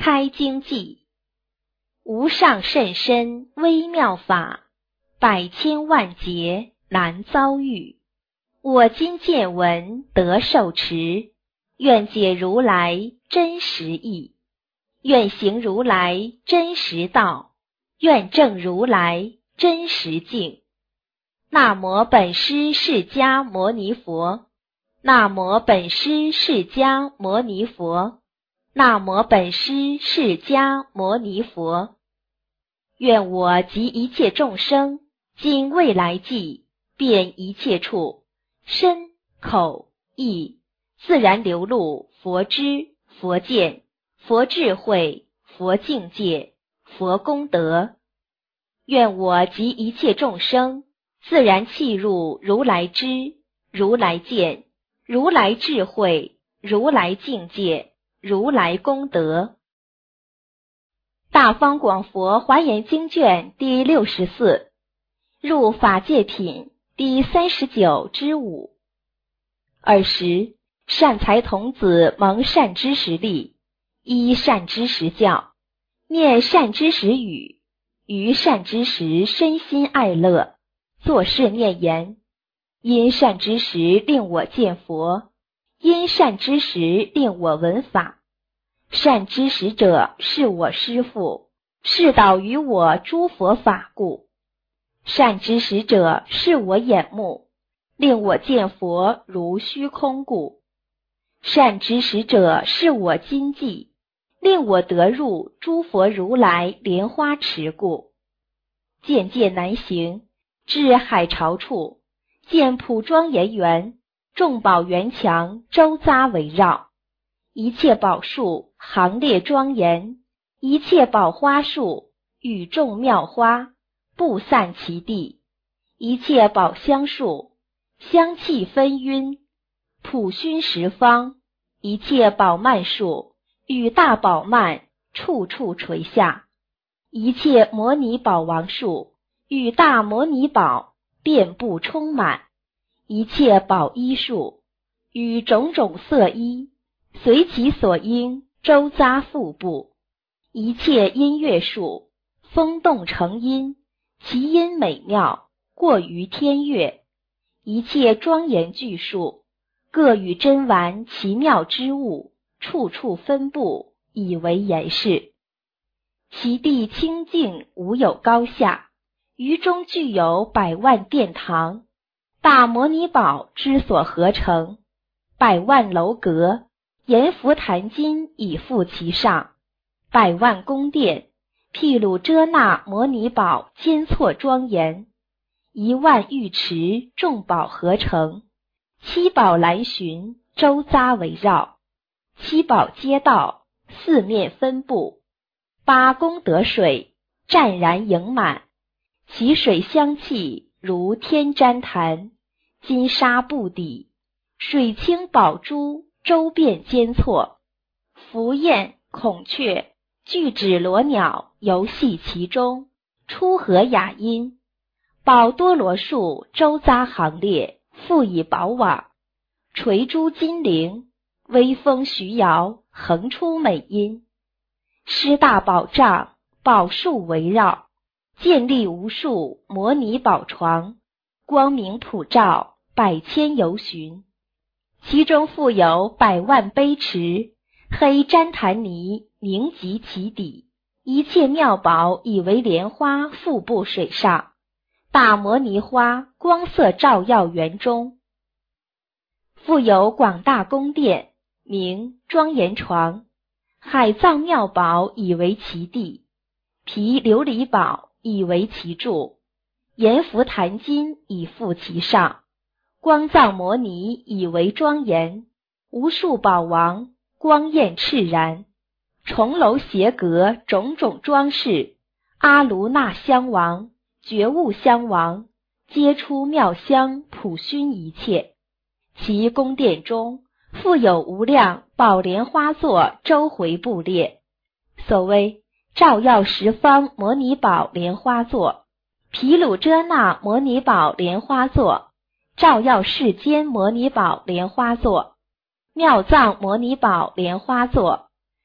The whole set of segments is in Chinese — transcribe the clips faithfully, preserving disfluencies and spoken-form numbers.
开经记。无上甚深微妙法，百千万劫难遭遇。我今见闻得受持，愿解如来真实义，愿行如来真实道，愿证如来真实境。那摩本师释迦牟尼佛，那摩本师释迦牟尼佛，那摩本师释迦牟尼佛。愿我及一切众生，今未来际，遍一切处，身口意，自然流露佛知、佛见、佛智慧、佛境界、佛功德。愿我及一切众生，自然契入如来知、如来见、如来智慧、如来境界、如来功德。大方广佛华严经卷第六十四，入法界品第三十九之五。尔时，善财童子蒙善知识力，依善知识教，念善知识语，于善知识身心爱乐，作是念言：因善知识令我见佛，因善知识令我闻法。善知识者是我师父，示导于我诸佛法故。善知识者是我眼目，令我见佛如虚空故。善知识者是我今际，令我得入诸佛如来莲花池故。渐渐难行，至海潮处，见普庄严园，众宝园墙周匝围绕，一切宝树行列庄严，一切宝花树与众妙花布散其地，一切宝香树香气纷纭，普熏十方，一切宝曼树与大宝曼处处垂下，一切摩尼宝王树与大摩尼宝遍布充满，一切宝衣树与种种色衣随其所应周匝腹部，一切音乐树风动成音，其音美妙，过于天乐，一切庄严巨树各与珍玩奇妙之物处处分布，以为言饰。其地清净无有高下，于中具有百万殿堂，大摩尼宝之所合成，百万楼阁阎浮檀金以覆其上，百万宫殿毗卢遮那摩尼宝间错庄严，一万浴池众宝合成，七宝栏楯周匝围绕，七宝街道四面分布，八功德水湛然盈满，其水香气如天旃檀，金沙布底，水清宝珠周遍间错，凫雁、孔雀、巨指罗鸟游戏其中，出和雅音。宝多罗树周匝行列，覆以宝网，垂珠金铃，微风徐摇，横出美音。施大宝帐，宝树围绕，建立无数摩尼宝床，光明普照，百千游巡。其中复有百万杯池，黑旃檀泥凝集其底，一切妙宝以为莲花覆布水上，大摩尼花光色照耀园中。复有广大宫殿，名庄严床，海藏妙宝以为其地，毗琉璃宝以为其柱，阎浮檀金以覆其上，光藏摩尼以为庄严，无数宝王光焰炽然，重楼斜阁种种装饰，阿卢那香王、觉悟香王皆出妙香普熏一切。其宫殿中复有无量宝莲花座周回布列，所谓照耀十方摩尼宝莲花座、毗卢遮那摩尼宝莲花座、照耀世间摩尼宝莲花座、妙藏摩尼宝莲花座、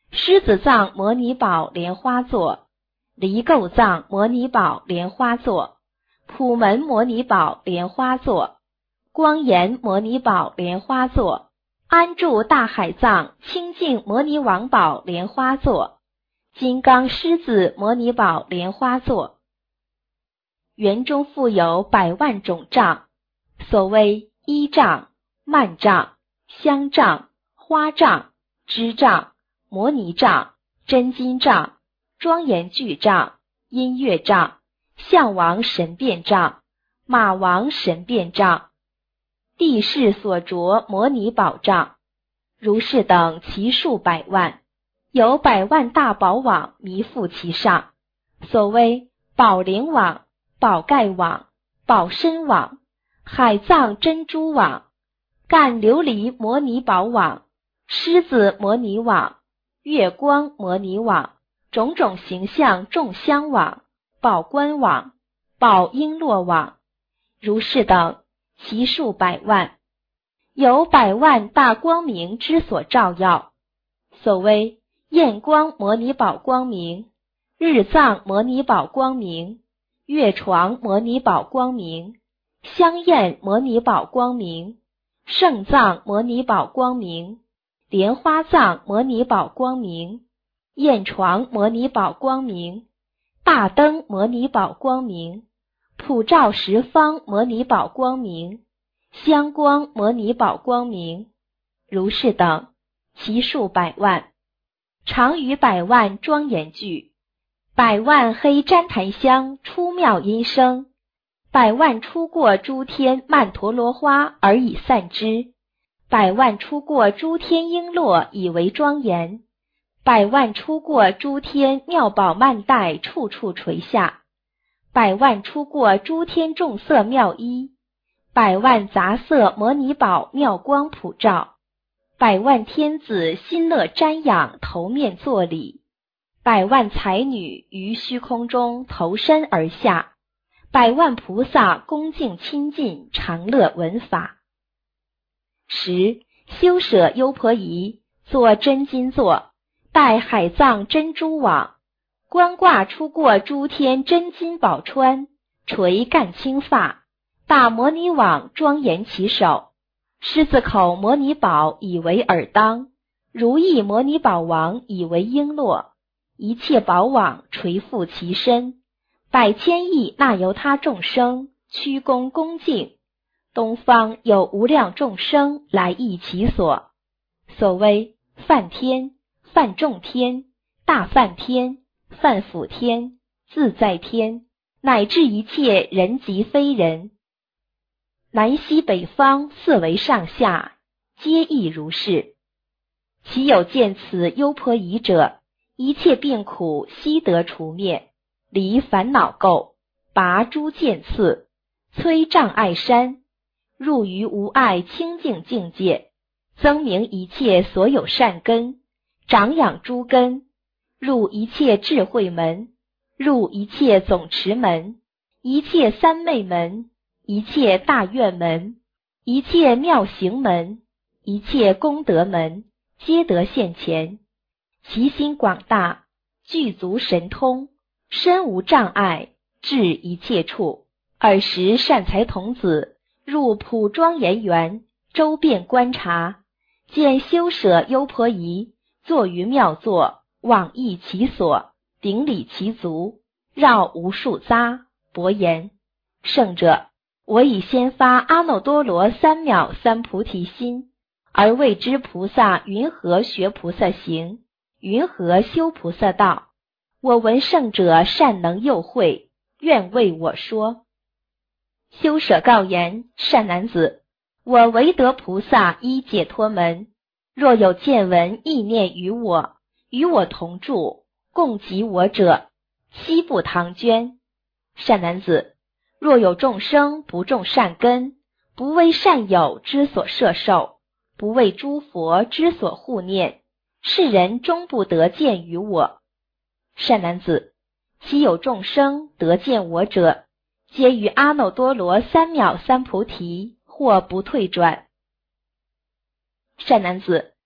狮子藏摩尼宝莲花座，离垢藏摩尼宝莲花座，普门摩尼宝莲花座，光严摩尼宝莲花座，安住大海藏清净摩尼王宝莲花座，金刚狮子摩尼宝莲花座。园中复有百万种障，所谓依障、慢障、香障、花障、支障、摩尼障、真金障、庄严具障、音乐障、象王神变障、马王神变障、地势所着摩尼宝障，如是等其数百万，有百万大宝网弥覆其上，所谓宝灵网、宝盖网、宝身网、海藏珍珠网、干琉璃摩尼宝网、狮子摩尼网、月光摩尼网、种种形象众香网、宝冠网、宝璎珞网，如是等其数百万，有百万大光明之所照耀，所谓焰光摩尼宝光明、日藏摩尼宝光明、月床摩尼宝光明、香焰摩尼宝光明、圣藏摩尼宝光明、莲花藏摩尼宝光明、焰床摩尼宝光明、大灯摩尼宝光明、普照十方摩尼宝光明、香光摩尼宝光明，如是等其数百万，常于百万庄严具，百万黑旃檀香出妙音声，百万出过诸天曼陀罗花而以散之，百万出过诸天璎珞以为庄严，百万出过诸天妙宝曼带处处垂下，百万出过诸天众色妙衣，百万杂色摩尼宝妙光普照，百万天子心乐瞻仰头面作礼，百万才女于虚空中投身而下，百万菩萨恭敬亲近常乐闻法。十、修舍优婆夷作真金座，戴海藏珍珠网，冠挂出过诸天真金宝川，垂干青发，大摩尼网庄严其手，狮子口摩尼宝以为耳当，如意摩尼宝王以为璎珞，一切宝网垂覆其身，百千亿那由他众生屈躬恭敬，东方有无量众生来诣其所，所谓梵天、梵众天、大梵天、梵辅天、自在天，乃至一切人及非人，南西北方四维上下，皆亦如是。其有见此优婆夷者，一切病苦悉得除灭，离烦恼垢，拔诸剑刺，摧障碍山，入于无碍清净境界，增明一切所有善根，长养诸根，入一切智慧门，入一切总持门，一切三昧门，一切大愿门，一切妙行门，一切功德门，皆得现前，其心广大，具足神通，身无障碍，至一切处。尔时善财童子入普庄严园，周遍观察，见修舍优婆夷坐于妙座，往诣其所，顶礼其足，绕无数匝，薄言：圣者，我已先发阿耨多罗三藐三菩提心，而为之菩萨云何学菩萨行，云何修菩萨道？我闻圣者善能诱会，愿为我说。修舍告言：善男子，我唯得菩萨依解脱门，若有见闻意念于我，与我同住，共及我者，悉不唐捐。善男子，若有众生不种善根，不为善友之所摄受，不为诸佛之所护念，是人终不得见于我。善男子，其有众生得见我者，皆于阿耨多罗三藐三菩提，或不退转。善男子，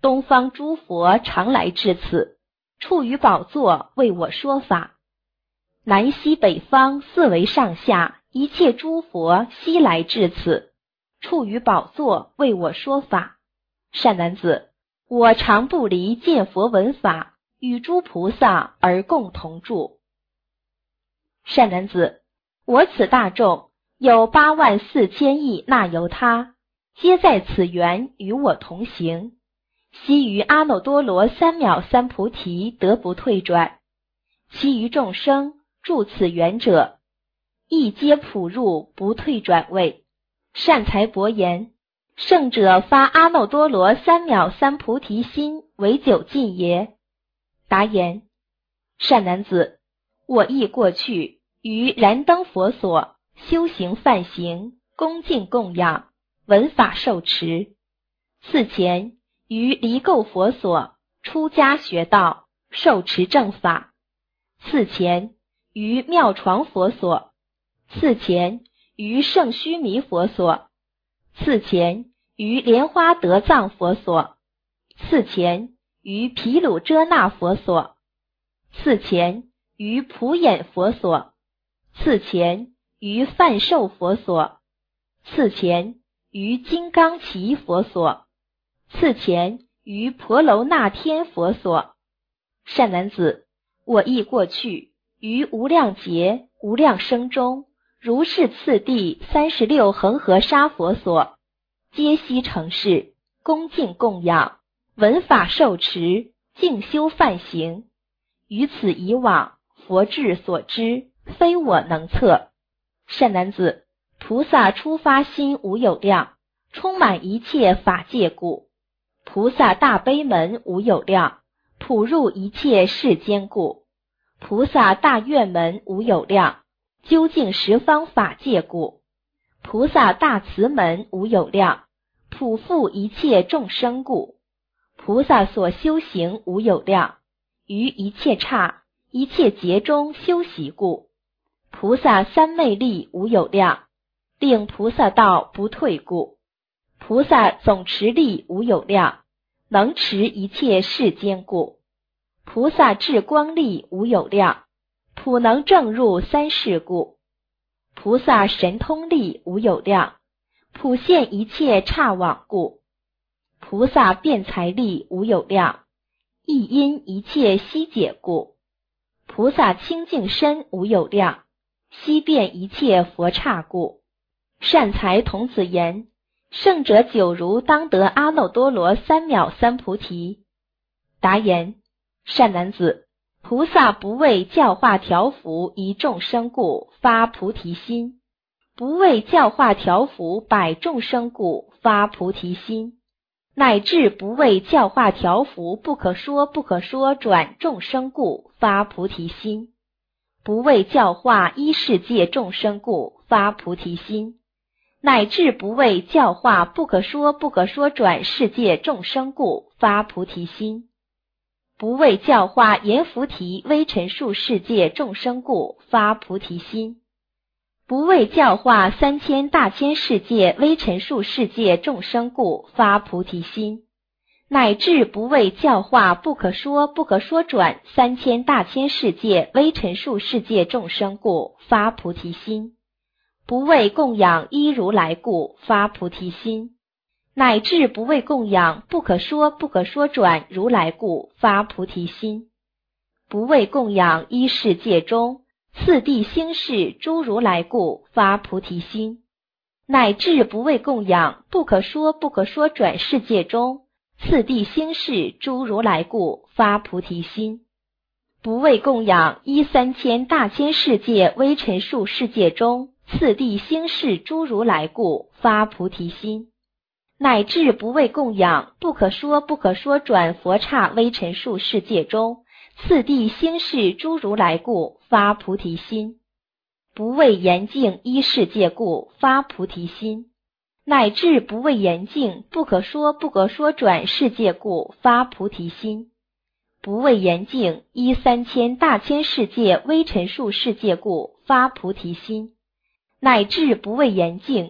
东方诸佛常来至此，处于宝座为我说法。南西北方四维上下一切诸佛悉来至此，处于宝座为我说法。善男子，我常不离见佛闻法，与诸菩萨而共同住。善男子，我此大众有八万四千亿那由他，皆在此缘与我同行，悉于阿耨多罗三藐三菩提得不退转。其余众生住此缘者，亦皆普入不退转位。善财伯言，圣者发阿耨多罗三藐三菩提心为久近耶？答言，善男子，我亦过去于燃灯佛所修行梵行，恭敬供养，闻法受持。次前于离垢佛所出家学道，受持正法。次前于妙床佛所。次前于圣须弥佛所。次前于莲花德藏佛所。次前于毗卢遮那佛所。次前于普眼佛所。次前于梵寿佛所。次前于金刚齐佛所。次前于婆楼那天佛所。善男子，我亦过去于无量劫无量生中，如是次第三十六恒河沙佛所，皆悉成事，恭敬供养，闻法受持，静修梵行。于此以往，佛智所知，非我能测。善男子，菩萨初发心无有量，充满一切法界故；菩萨大悲门无有量，普入一切世间故；菩萨大愿门无有量，究竟十方法界故；菩萨大慈门无有量，普覆一切众生故；菩萨所修行无有量，于一切刹一切劫中修习故；菩萨三昧力无有量，令菩萨道不退故；菩萨总持力无有量，能持一切世间故；菩萨智光力无有量，普能证入三世故；菩萨神通力无有量，普现一切刹往故；菩萨辩才力无有量，亦因一切悉解故；菩萨清净身无有量，悉遍一切佛刹故。善财童子言，圣者久如当得阿耨多罗三藐三菩提。答言，善男子，菩萨不为教化调伏一众生故发菩提心，不为教化调伏百众生故发菩提心，乃至不为教化调伏不可说不可说转众生故发菩提心，不为教化一世界众生故发菩提心，乃至不为教化不可说不可说转世界众生故发菩提心，不为教化阎浮提微尘数世界众生故发菩提心，不为教化三千大千世界微尘数世界众生故发菩提心，乃至不为教化不可说不可说转三千大千世界微尘数世界众生故发菩提心，不为供养一如来故发菩提心，乃至不为供养不可说不可说转如来故发菩提心，不为供养一世界中次第兴世诸如来故发菩提心，乃至不为供养不可说不可说转世界中次第兴世诸如来故发菩提心，不为供养一三千大千世界微尘数世界中次第兴世诸如来故发菩提心，乃至不为供养不可说不可说转佛刹微尘数世界中次第兴世诸如来故发菩提心，不为严净一世界故发菩提心，乃至不为严净不可说不可说转世界故发菩提心，不为严净一三千大千世界微尘数世界故发菩提心，乃至不为严净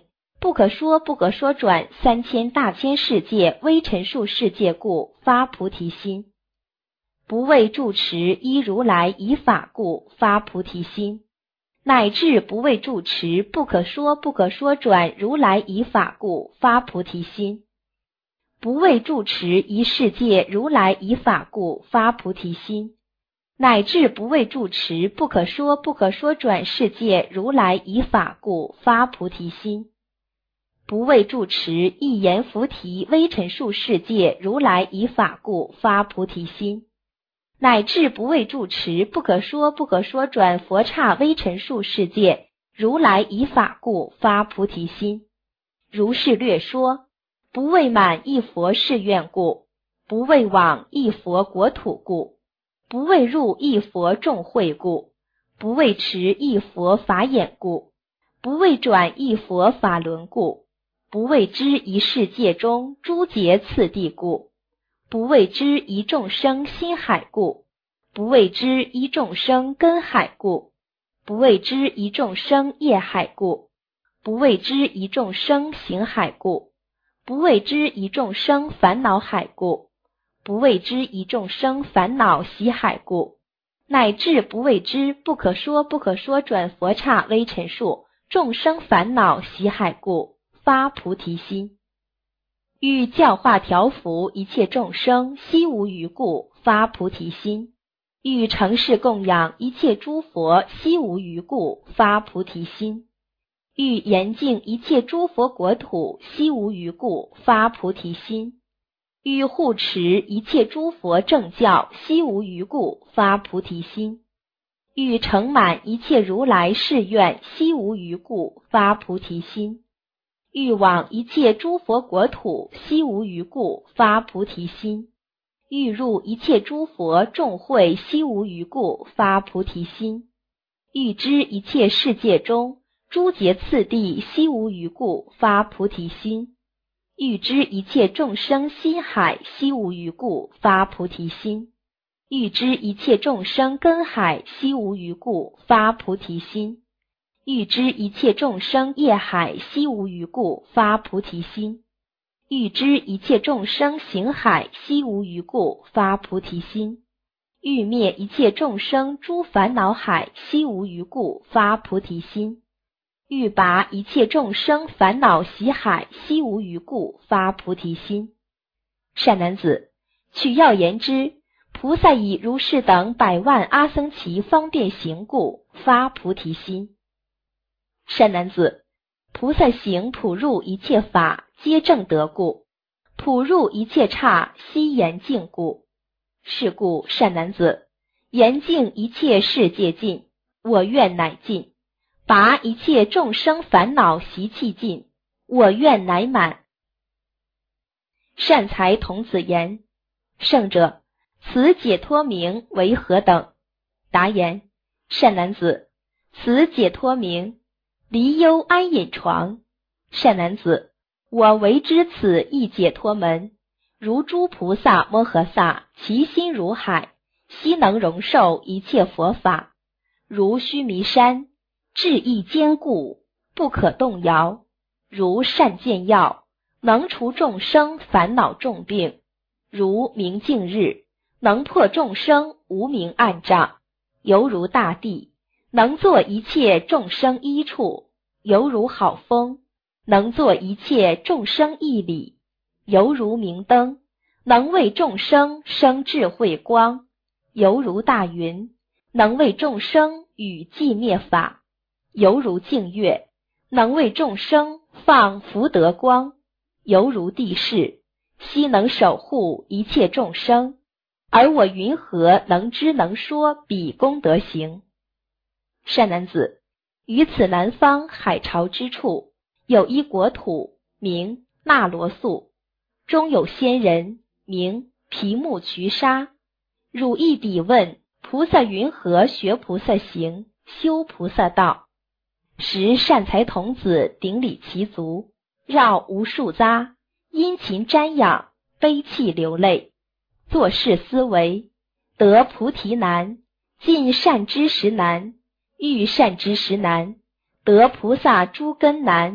不可说不可说转三千大千世界微尘数世界故发菩提心。不为住持依如来以法故发菩提心，乃至不为住持不可说不可说转如来以法故发菩提心。不为住持一世界如来以法故发菩提心，乃至不为住持不可说不可说转世界如来以法故发菩提心。不为住持一言菩提微尘数世界如来以法故发菩提心，乃至不为住持不可说不可说转佛刹微尘数世界如来以法故发菩提心。如是略说，不为满一佛誓愿故，不为往一佛国土故，不为入一佛众会故，不为持一佛法眼故，不为转一佛法轮故，不为知一世界中诸劫次第故，不为知一众生心海故，不为知一众生根海故，不为知一众生业海故，不为知一众生行海故，不为知一众生烦恼海故，不为知一众生烦恼习海故，乃至不为知不可说不可说转佛刹微尘数众生烦恼习海故发菩提心。欲教化调伏一切众生悉无余故发菩提心，欲承事供养一切诸佛悉无余故发菩提心，欲严净一切诸佛国土悉无余故发菩提心，欲护持一切诸佛正教悉无余故发菩提心，欲成满一切如来誓愿悉无余故发菩提心，欲往一切诸佛国土悉无余故发菩提心，欲入一切诸佛众会悉无余故发菩提心，欲知一切世界中诸劫次第悉无余故发菩提心，欲知一切众生心海悉无余故发菩提心，欲知一切众生根海悉无余故发菩提心，欲知一切众生业海悉无余故发菩提心，欲知一切众生行海悉无余故发菩提心，欲灭一切众生诸烦恼海悉无余故发菩提心，欲拔一切众生烦恼习海悉无余故发菩提心。善男子，取要言之，菩萨以如是等百万阿僧祇方便行故发菩提心。善男子，菩萨行普入一切法皆正得故，普入一切刹悉严净故。是故善男子，严净一切世界尽，我愿乃尽；拔一切众生烦恼习气尽，我愿乃满。善财童子言：圣者，此解脱名为何等？答言：善男子，此解脱名离忧安隐床。善男子，我为知此一解脱门，如诸菩萨摩诃萨其心如海，悉能容受一切佛法，如须弥山，智意坚固，不可动摇，如善见药，能除众生烦恼重病，如明镜日，能破众生无明暗障，犹如大地，能作一切众生依处，犹如好风，能作一切众生义理，犹如明灯，能为众生生智慧光，犹如大云，能为众生雨寂灭法，犹如净月，能为众生放福德光，犹如地势，悉能守护一切众生，而我云何能知能说彼功德行？善男子，于此南方海潮之处，有一国土，名那罗素，中有仙人，名毗目瞿沙。汝亦彼问菩萨云何学菩萨行，修菩萨道？时善财童子顶礼其足，绕无数匝，殷勤瞻仰，悲泣流泪，作是思维：得菩提难，尽善知识难，遇善知识难，得菩萨诸根难，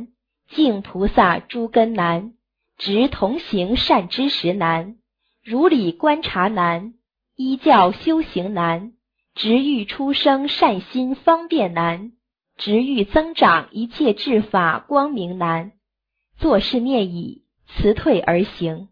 敬菩萨诸根难，直同行善知识难，如理观察难，依教修行难，直欲出生善心方便难，直欲增长一切智法光明难。作是念已，辞退而行。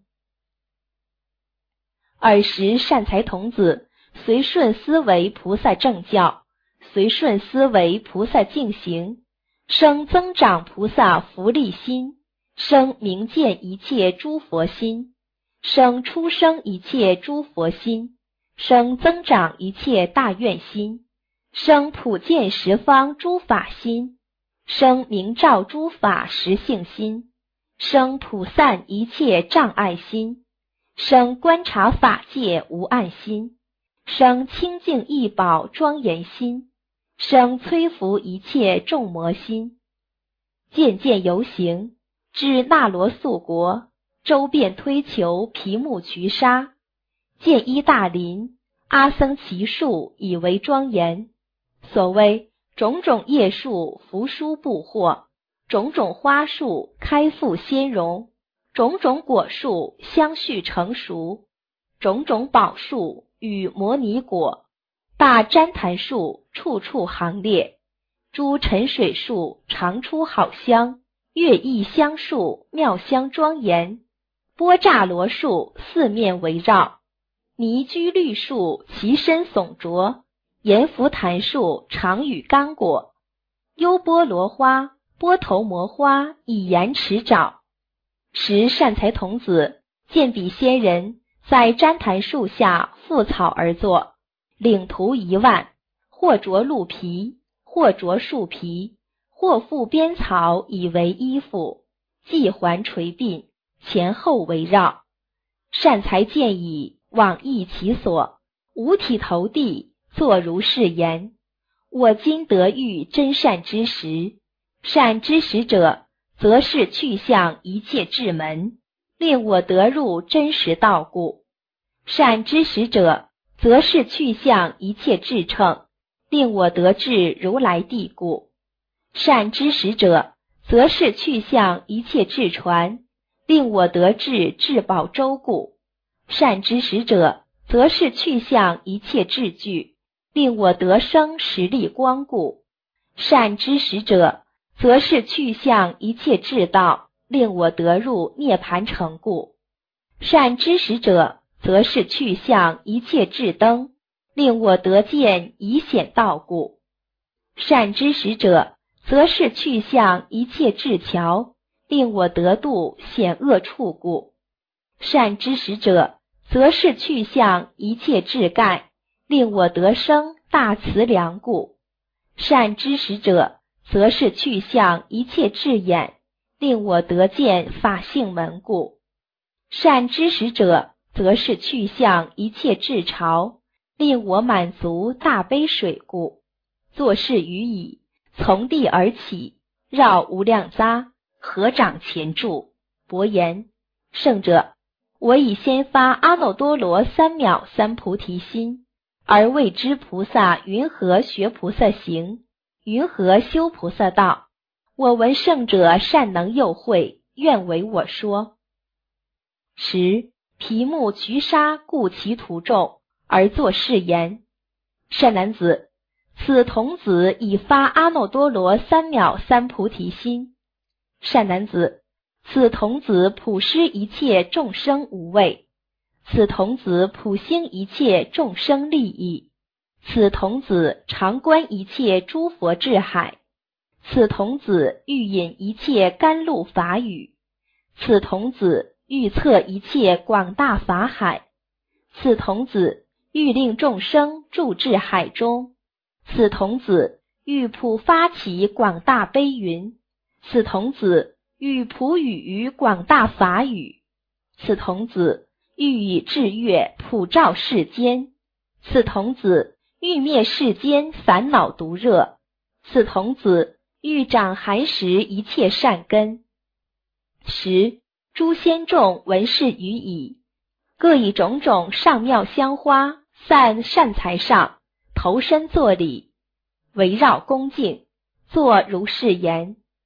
尔时善财童子随顺思维菩萨正教，随顺思维菩萨净行，生增长菩萨福利心，生明见一切诸佛心，生出生一切诸佛心，生增长一切大愿心，生普见十方诸法心，生明照诸法实性心，生普散一切障碍心，生观察法界无碍心，生清净异宝庄严心，生摧伏一切众魔心。渐渐游行，至那罗素国，周遍推求毗目瞿沙，见一大林，阿僧祇树以为庄严。所谓种种叶树扶疏布获，种种花树开复鲜荣，种种果树相续成熟，种种宝树与摩尼果，大旃檀树处处行列，诸沉水树常出好香，月异香树妙香庄严，波乍罗树四面围绕，尼居绿树其身耸着，阎浮檀树常与干果，优波罗花波头摩花以言持爪。时善财童子见彼仙人在旃檀树下覆草而坐，领徒一万，或着鹿皮，或着树皮，或覆边草以为衣服，系环垂鬓，前后围绕。善财见已，往诣其所，五体投地，作如是言：我今得遇真善之时，善知识者，则是去向一切智门，令我得入真实道故；善知识者，则是去向一切智乘，令我得至如来地故；善知识者，则是去向一切智传，令我得至至宝洲故；善知识者，则是去向一切智具，令我得生实力光故；善知识者，则是去向一切智道，令我得入涅盘城故；善知识者，则是去向一切智灯，令我得见以显道故；善知识者，则是去向一切智桥，令我得度险恶处故；善知识者，则是去向一切智盖，令我得生大慈良故；善知识者，则是去向一切智眼，令我得见法性门故；善知识者，则是去向一切智潮，令我满足大悲水故。作是语已，从地而起，绕无量匝，合掌前住，薄言：圣者，我已先发阿耨多罗三藐三菩提心，而未知菩萨云何学菩萨行，云何修菩萨道？我闻圣者善能诱会，愿为我说。时毗目瞿沙顾其徒众，而作是言：善男子，此童子已发阿耨多罗三藐三菩提心。善男子，此童子普施一切众生无畏，此童子普兴一切众生利益，此童子常观一切诸佛智海，此童子欲引一切甘露法语，此童子欲测一切广大法海，此童子欲令众生住至海中，此童子欲普发起广大悲云，此童子欲普语于广大法语，此童子欲以智月普照世间，此童子欲灭世间烦恼毒热，此童子欲长含识一切善根。十诸仙众闻是语已，各以种种上妙香花散善财上，投身作礼，围绕恭敬，作如是言：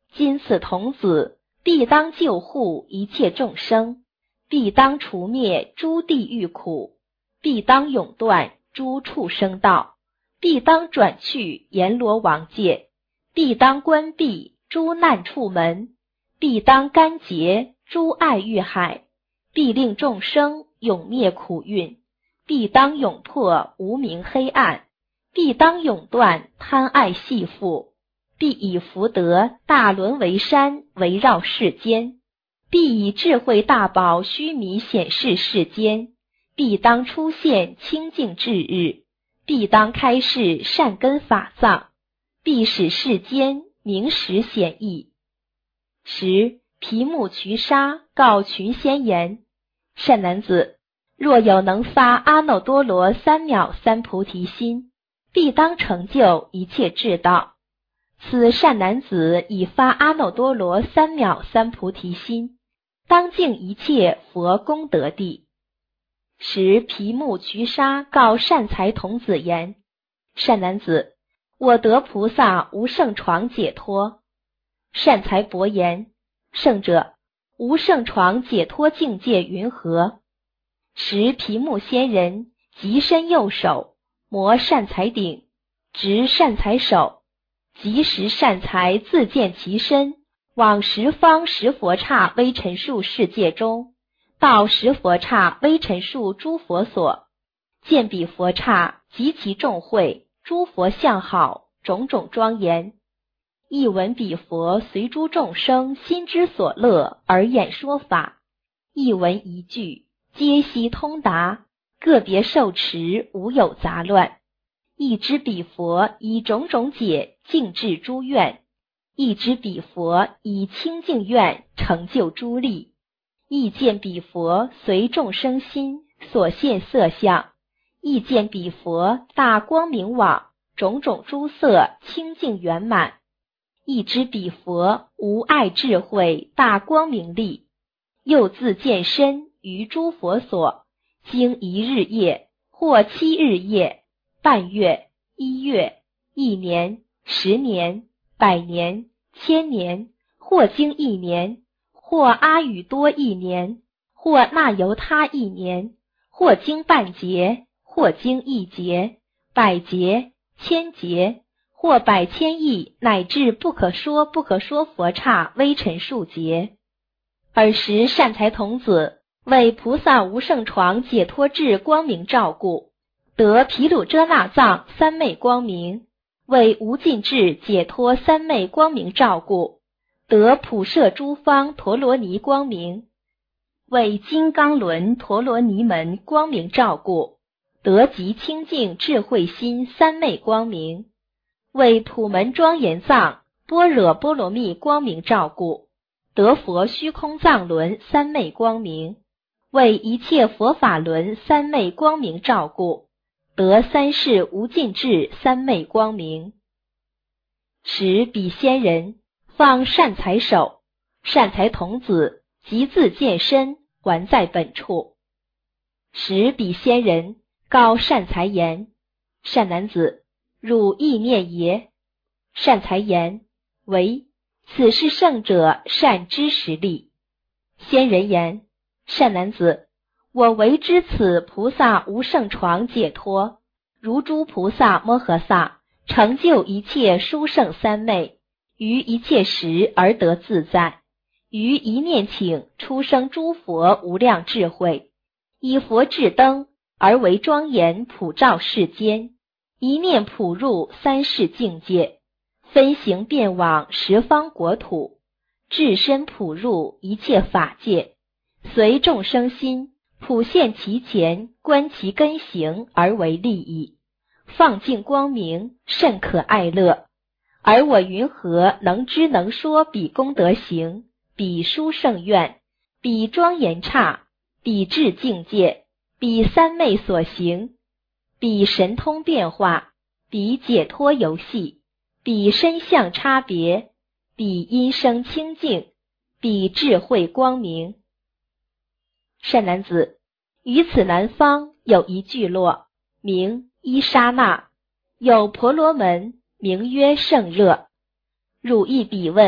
今此童子，必当救护一切众生，必当除灭诸地狱苦，必当永断诸畜生道，必当转去阎罗王界，必当关闭诸难处门，必当干结诸爱欲海，必令众生永灭苦运，必当永破无明黑暗，必当永断贪爱系缚，必以福德大轮为山围绕世间，必以智慧大宝须弥显示世间，必当出现清净智日，必当开示善根法藏，必使世间明实显义。十毗目瞿沙告群仙言：善男子，若有能发阿耨多罗三藐三菩提心，必当成就一切智道。此善男子已发阿耨多罗三藐三菩提心，当尽一切佛功德地。时毗目瞿沙告善财童子言：善男子，我得菩萨无胜床解脱。善财伯言：圣者，无胜床解脱境界云何？时毗目仙人即伸右手，摩善财顶，执善财手，即时善财自见其身，往十方十佛刹微尘数世界中，到十佛刹微尘数诸佛所，见彼佛刹极其众会，诸佛相好，种种庄严。亦闻彼佛随诸众生心之所乐而演说法，亦闻一句，皆悉通达，个别受持，无有杂乱。亦知彼佛以种种解净治诸愿，亦知彼佛以清净愿成就诸力，亦见彼佛随众生心所现色相，亦见彼佛大光明网，种种诸色清净圆满，亦知彼佛无碍智慧大光明力，又自见身于诸佛所，经一日夜或七日夜、半月、一月、一年、十年、百年、千年，或经一年，或阿耨多一年，或那由他一年，或经半劫，或经一劫、百劫、千劫，或百千亿乃至不可说不可说佛刹微尘数劫。尔时善财童子为菩萨无胜床解脱智光明照顾，得毗卢遮那藏三昧光明，为无尽智解脱三昧光明照顾，得普摄诸方陀罗尼光明，为金刚轮陀罗尼门光明照顾，得极清净智慧心三昧光明，为普门庄严藏般若波罗蜜光明照顾，得佛虚空藏轮三昧光明，为一切佛法轮三昧光明照顾，得三世无尽智三昧光明。时彼仙人放善财手，善财童子即自见身还在本处。时彼仙人告善财言：善男子，汝意念耶？善财言：唯，此是圣者善知识力。仙人言：善男子，我唯知此菩萨无胜床解脱，如诸菩萨摩诃萨成就一切殊胜三昧，于一切时而得自在，于一念请出生诸佛无量智慧，以佛智灯而为庄严普照世间，一念普入三世境界，分行遍往十方国土，至身普入一切法界，随众生心普现其前，观其根行而为利益，放尽光明，甚可爱乐。而我云何能知能说彼功德行，彼殊胜愿，彼庄严刹，彼智境界，彼三昧所行，彼神通变化，彼解脱游戏，彼身相差别，彼音声清净，彼智慧光明。善男子，于此南方有一聚落，名伊沙那，有婆罗门，名曰胜乐。汝亦彼问，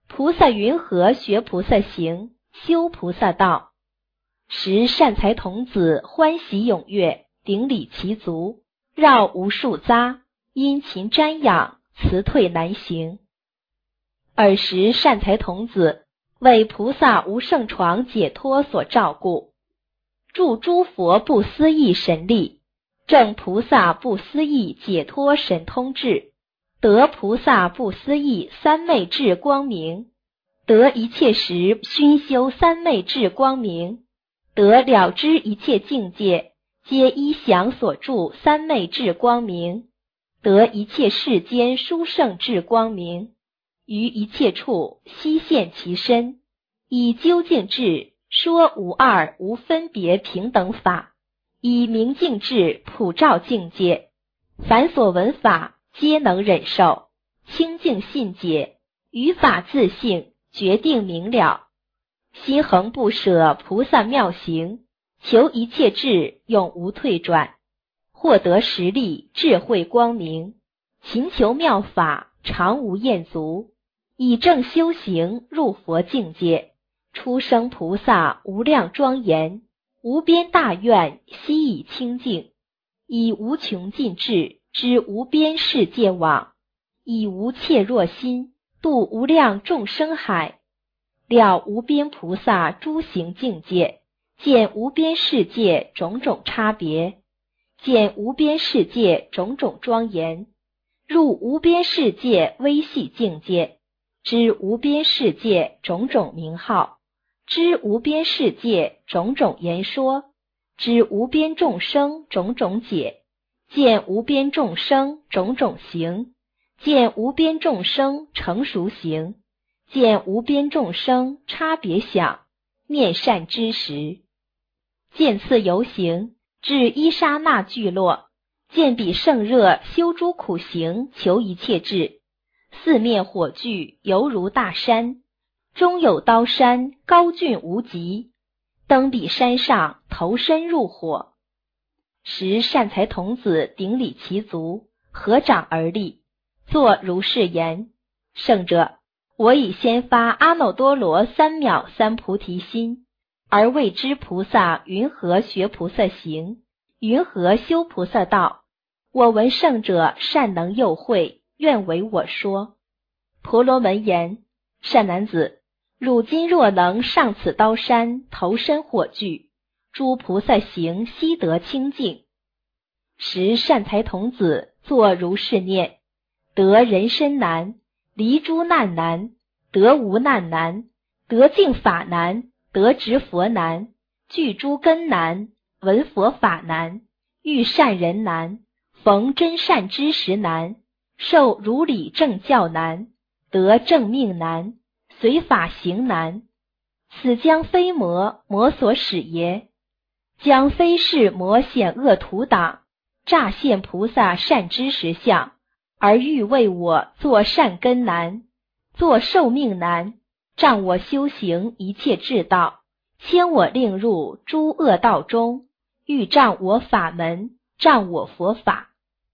菩萨云何学菩萨行，修菩萨道？时善财童子欢喜踊跃，顶礼其足，绕无数匝，殷勤瞻仰，辞退难行。尔时善财童子为菩萨无胜床解脱所照顾，助诸佛不思议神力，证菩萨不思议解脱神通智，得菩萨不思议三昧智光明，得一切时熏修三昧智光明，得了知一切境界，皆依想所著三昧智光明，得一切世间殊胜智光明，于一切处悉现其身，以究竟智说无二无分别平等法，以明镜智普照境界，凡所闻法皆能忍受，清净信解，于法自性，决定明了。心恒不舍菩萨妙行，求一切智永无退转，获得实力智慧光明，勤求妙法常无厌足，以正修行入佛境界，出生菩萨无量庄严，无边大愿悉以清净，以无穷尽智知无边世界网，以无怯弱心度无量众生海，了无边菩萨诸行境界，见无边世界种种差别，见无边世界种种庄严，入无边世界微细境界，知无边世界种种名号，知无边世界种种言说，知无边众生种种解，见无边众生种种行，见无边众生成熟行，见无边众生差别想，念善知识。见次游行，至伊沙那聚落，见彼盛热修诸苦行，求一切智，四面火炬犹如大山，中有刀山高峻无极，登彼山上投身入火。时善财童子顶礼其足，合掌而立，作如是言：圣者，我已先发阿耨多罗三藐三菩提心，而未知菩萨云何学菩萨行，云何修菩萨道。我闻圣者善能诱会，愿为我说。婆罗门言：善男子，汝今若能上此刀山，投身火炬，诸菩萨行悉得清净。时善财童子作如是念：得人身难，离诸难难，得无难难，得净法难，得直佛难，具诸根难，闻佛法难，遇善人难，逢真善知识难，受如理正教难，得正命难，随法行难。此将非魔，魔所使也。将非是魔险恶图党，诈现菩萨善知识相，而欲为我作善根难，作寿命难，障我修行一切智道，牵我令入诸恶道中，欲障我法门，障我佛法。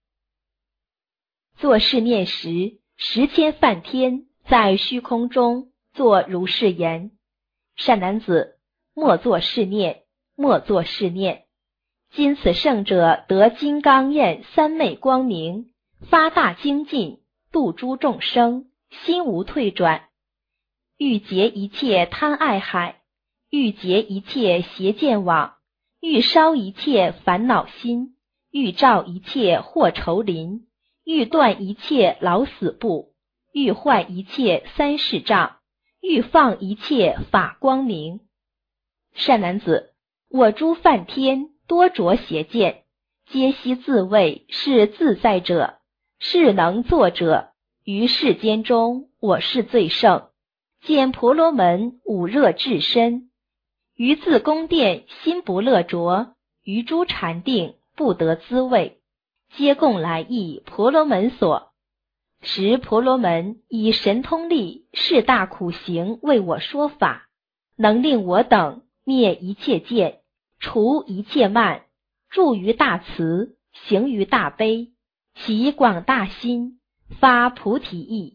作是念时，十千梵天在虚空中作如是言：善男子，莫作是念，莫作是念。今此圣者得金刚焰三昧光明，发大精进，度诸众生，心无退转，欲结一切贪爱海，欲结一切邪见网，欲烧一切烦恼心，欲照一切祸愁林，欲断一切老死怖，欲坏一切三世障，欲放一切法光明。善男子，我诸梵天多着邪见，皆悉自谓是自在者，是能作者，于世间中我是最胜。见婆罗门五热至身，于自宫殿心不乐着，于诸禅定不得滋味，皆共来诣婆罗门所。时婆罗门以神通力示大苦行为我说法，能令我等灭一切见，除一切慢，住于大慈，行于大悲，起广大心，发菩提意，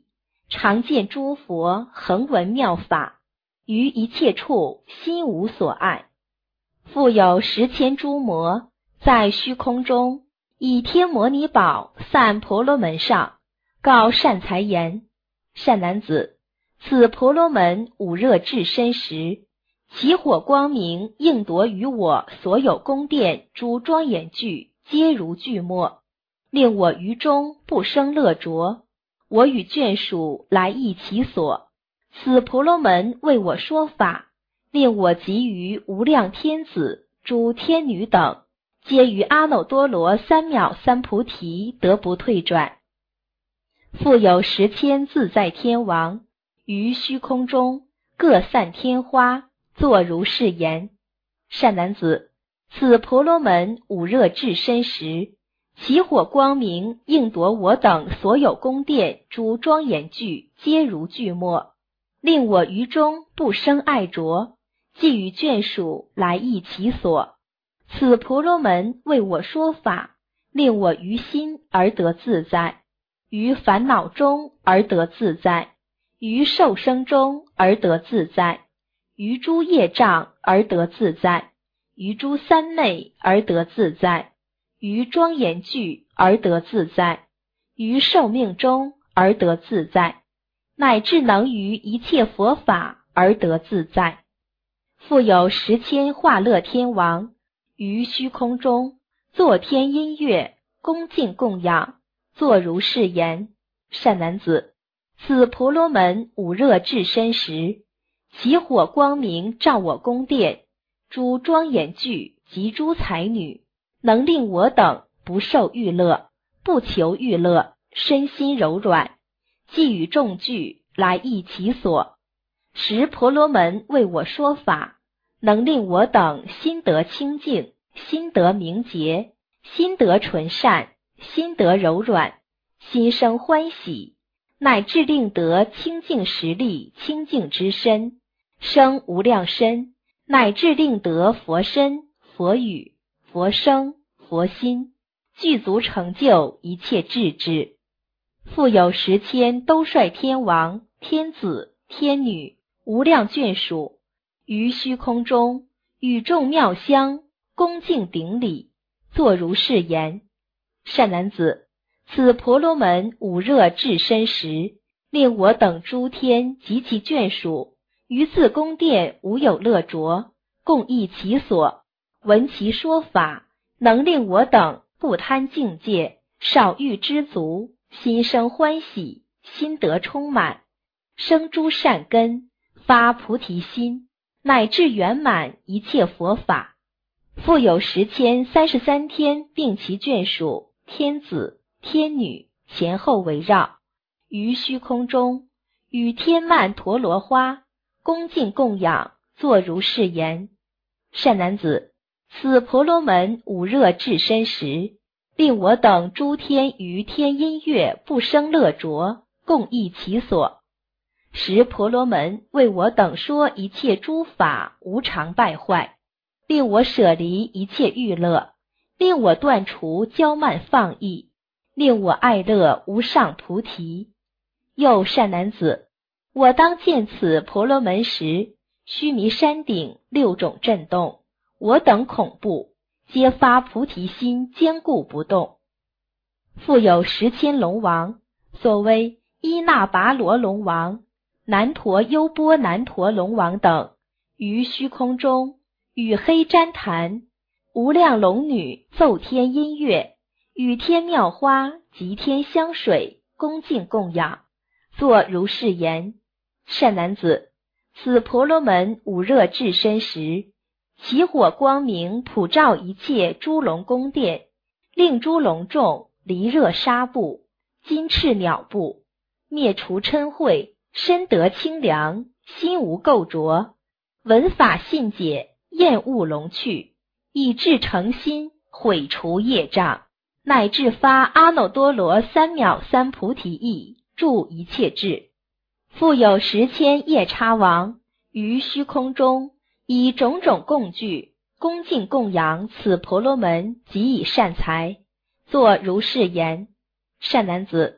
常见诸佛恒闻妙法，于一切处心无所碍。复有十千诸魔在虚空中，以天摩尼宝散婆罗门上，告善财言：善男子，此婆罗门五热至身时，其火光明应夺于我所有宫殿诸庄严具，皆如巨末，令我于中不生乐着。我与眷属来诣其所，此婆罗门为我说法，令我及于无量天子、诸天女等，皆于阿耨多罗三藐三菩提得不退转。复有十千自在天王，于虚空中各散天花，作如是言：善男子，此婆罗门五热至身时，其火光明应夺我等所有宫殿诸庄严具，皆如巨末，令我于中不生爱着。即与眷属来诣其所，此婆罗门为我说法，令我于心而得自在，于烦恼中而得自在，于受生中而得自在，于诸业障而得自在，于诸三昧而得自在，于庄严具而得自在，于寿命中而得自在，乃至能于一切佛法而得自在。复有十千化乐天王，于虚空中作天音乐，恭敬供养，作如是言：善男子，此婆罗门五热至身时，其火光明照我宫殿诸庄严具及诸才女，能令我等不受欲乐，不求欲乐，身心柔软。即与众具来诣其所，时婆罗门为我说法，能令我等心得清净，心得明洁，心得纯善，心得柔软，心生欢喜，乃至令得清净实力清净之身，生无量身，乃至令得佛身、佛语、佛声、佛心，具足成就一切智智。复有十千兜率天王、天子、天女、无量眷属，于虚空中与众妙香，恭敬顶礼，作如是言：善男子，此婆罗门五热至身时，令我等诸天及其眷属，于自宫殿无有乐着，共诣其所，闻其说法，能令我等不贪境界，少欲知足，心生欢喜，心得充满，生诸善根，发菩提心，乃至圆满一切佛法。复有十千三十三天并其眷属、天子、天女前后围绕，于虚空中与天曼陀罗花，恭敬供养，作如是言：善男子，此婆罗门五热至身时，令我等诸天于天音乐不生乐着，共诣其所。时婆罗门为我等说一切诸法无常败坏，令我舍离一切欲乐，令我断除骄慢放逸，令我爱乐无上菩提。又善男子，我当见此婆罗门时，须弥山顶六种震动，我等恐怖，皆发菩提心，坚固不动。复有十千龙王，所谓伊那跋罗龙王、南陀优波南陀龙王等，于虚空中与黑旃檀、无量龙女奏天音乐，与天妙花及天香水，恭敬供养，作如是言：善男子，此婆罗门五热至身时，其火光明普照一切诸龙宫殿，令诸龙众离热纱布、金翅鸟布，灭除嗔恚，身得清凉，心无垢浊，闻法信解，厌恶龙趣，以至诚心，毁除业障，乃至发阿耨多罗三藐三菩提意，住一切智。复有十千夜叉王，于虚空中以种种供具，恭敬供养此婆罗门及以善财，作如是言：善男子，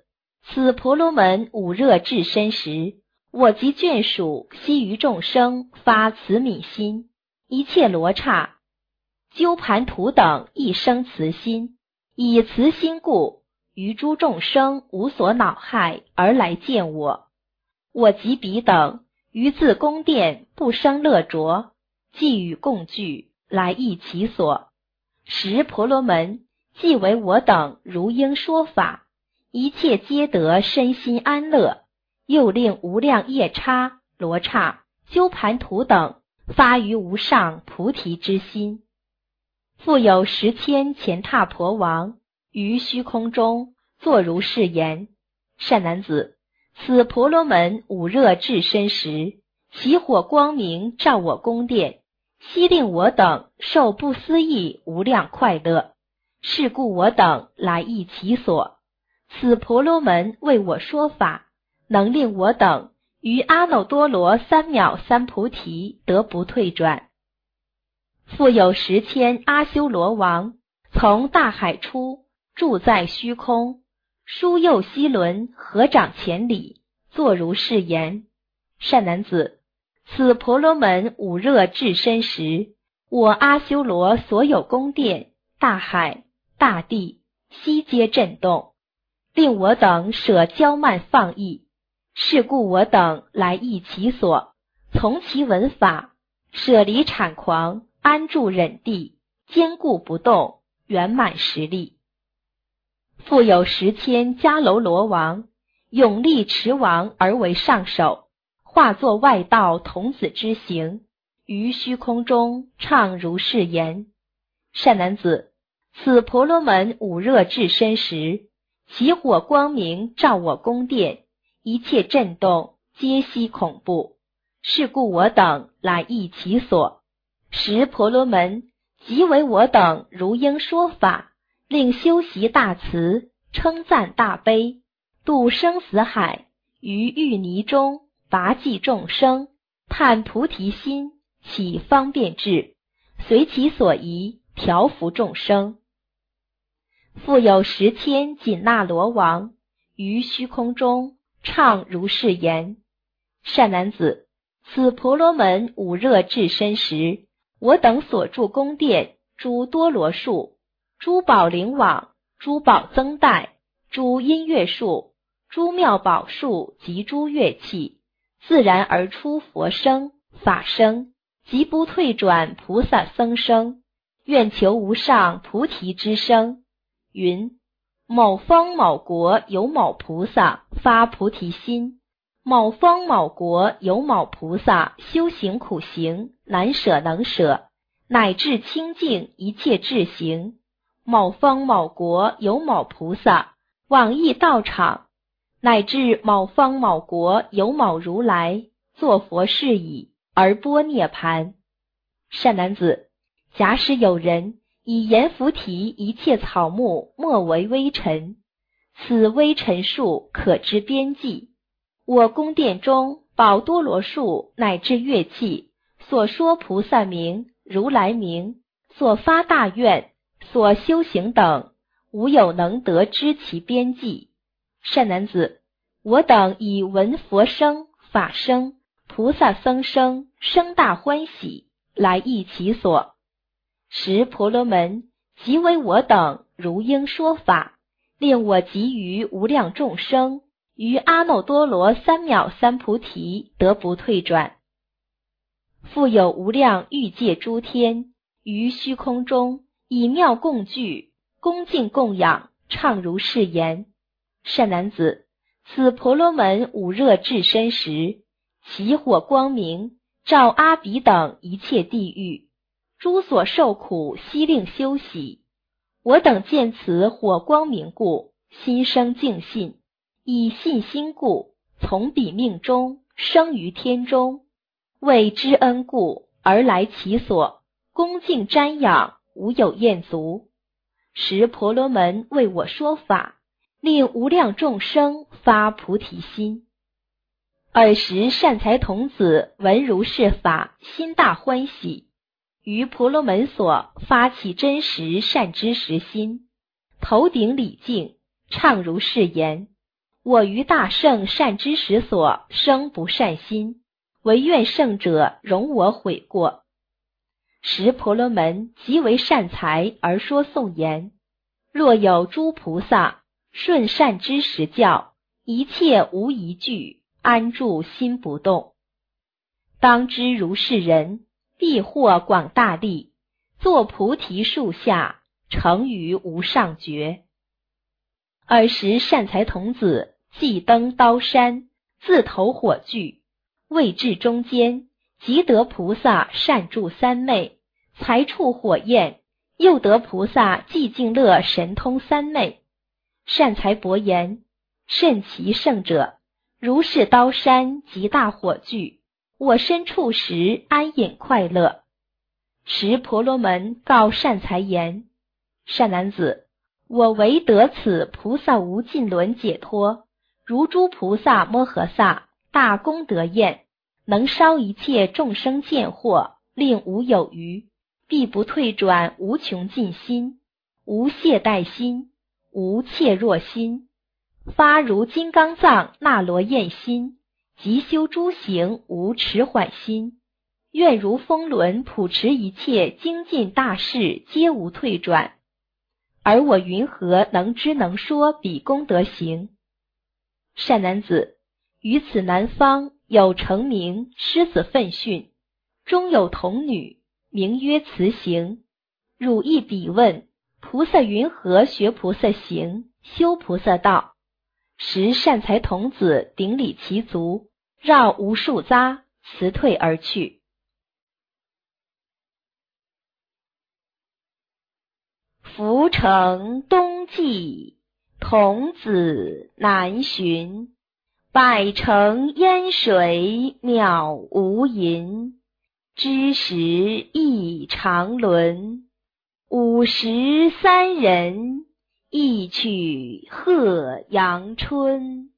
此婆罗门五热至身时，我及眷属悉于众生发慈悯心，一切罗刹、鸠盘荼等亦生慈心，以慈心故，于诸众生无所恼害而来见我。我及彼等于自宫殿不生乐着，既与共聚，来诣其所。时婆罗门既为我等如应说法，一切皆得身心安乐，又令无量夜叉、罗刹、鸠盘荼等发于无上菩提之心。复有十千乾闼婆王于虚空中作如是言：善男子，此婆罗门五热至身时，其火光明照我宫殿，悉令我等受不思议无量快乐。是故我等来诣其所。此婆罗门为我说法，能令我等于阿耨多罗三藐三菩提得不退转。复有十千阿修罗王从大海出，住在虚空，书右希轮合掌千里，作如是言：善男子，此婆罗门五热至身时，我阿修罗所有宫殿、大海、大地悉皆震动，令我等舍骄慢放逸。是故我等来诣其所，从其闻法，舍离谄狂，安住忍地，坚固不动，圆满实力。复有十千迦楼罗王，永历持王而为上首，化作外道童子之形，于虚空中唱如是言：善男子，此婆罗门五热至身时，其火光明照我宫殿，一切震动皆悉恐怖。是故我等来诣其所。时婆罗门即为我等如应说法，令修习大慈，称赞大悲，度生死海，于淤泥中拔济众生，叹菩提心，起方便智，随其所宜，调伏众生。复有十千紧那罗王于虚空中唱如是言：善男子，此婆罗门五热至身时，我等所住宫殿诸多罗树、诸宝灵网、诸宝增带、诸音乐树、诸妙宝树及诸乐器，自然而出佛声、法声，即不退转菩萨僧声，愿求无上菩提之声。云：某方某国有某菩萨发菩提心，某方某国有某菩萨修行苦行，难舍能舍，乃至清净一切智行。某方某国有某菩萨往诣道场，乃至某方某国有某如来作佛事已而般涅盘。善男子，假使有人以阎浮提一切草木莫为微尘，此微尘数可知边际。我宫殿中宝多罗树乃至乐器，所说菩萨名、如来名，所发大愿、所修行等，无有能得知其边际。善男子，我等以闻佛声、法声、菩萨僧声，生大欢喜，来诣其所。时婆罗门即为我等如应说法，令我及于无量众生，于阿耨多罗三藐三菩提得不退转。复有无量欲界诸天，于虚空中以妙供具，恭敬供养，唱如是言：善男子，此婆罗门五热至身时，其火光明照阿鼻等一切地狱，诸所受苦悉令休息。我等见此火光明故，心生敬信，以信心故，从彼命中生于天中，为知恩故而来其所，恭敬瞻仰，无有厌足。时婆罗门为我说法，令无量众生发菩提心。尔时善财童子闻如是法，心大欢喜，于婆罗门所发起真实善知识心，头顶礼敬，唱如是言： 我于大圣善知识所生不善心，唯愿圣者容我悔过。时婆罗门极为善财而说颂言：若有诸菩萨顺善知识教，一切无一句，安住心不动。当知如是人，必获广大利，坐菩提树下，成于无上觉。尔时善财童子即登刀山，自投火炬，未至中间，即得菩萨善住三昧，才触火焰，又得菩萨寂静乐神通三昧。善财伯言：甚其圣者，如是刀山极大火炬，我身处时安隐快乐。时婆罗门告善财言：善男子，我唯得此菩萨无尽轮解脱，如诸菩萨摩诃萨大功德焰，能烧一切众生见惑，令无有余，必不退转无穷尽心，无懈怠心，无怯弱心，发如金刚藏那罗焰心，即修诸行无迟缓心，愿如风轮普持一切精进大事，皆无退转。而我云何能知能说彼功德行？善男子，于此南方有成名狮子奋训，中有童女，名曰慈行。汝亦彼问，菩萨云何学菩萨行，修菩萨道？时善财童子顶礼其足，绕无数匝，辞退而去。浮城东际，童子南巡，百城烟水渺无垠，知识一常伦，五十三人，一曲贺阳春。